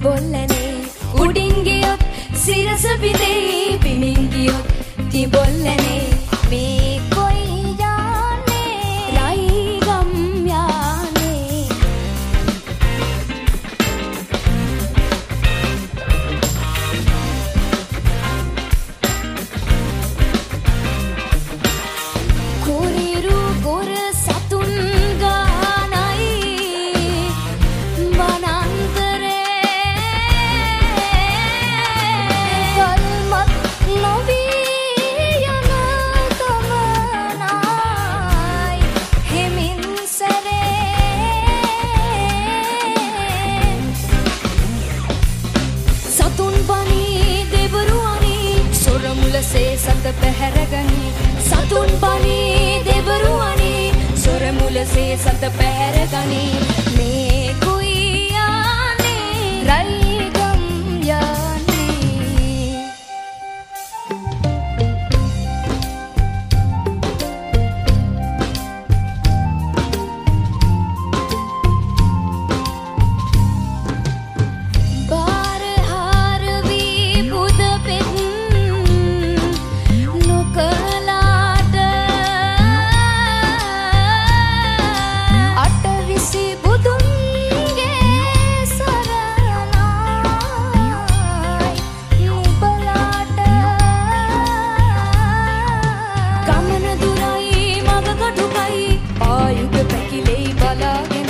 තිබොල්ලනේ උඩින් ගියොත් සිරස විදේ බිමින් ගියොත් තිබොල්ලනේ මේ කොයි යන්නේ රයිගම් යන්නේ කුරිරු කුර සතුන් සේ සත පැහැරගනි සතුන් පනී දෙවරුවනි සොර මුලසේ සත පැහැරගනි මේ කුයි යන්නේ රයිගම් යන්නේ බාර හාර වී බුද පෙත්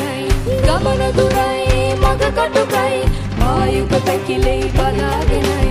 ගමන දුරයි මග කටුකයි ආයුක පැකිලෙයි බලාගෙනයි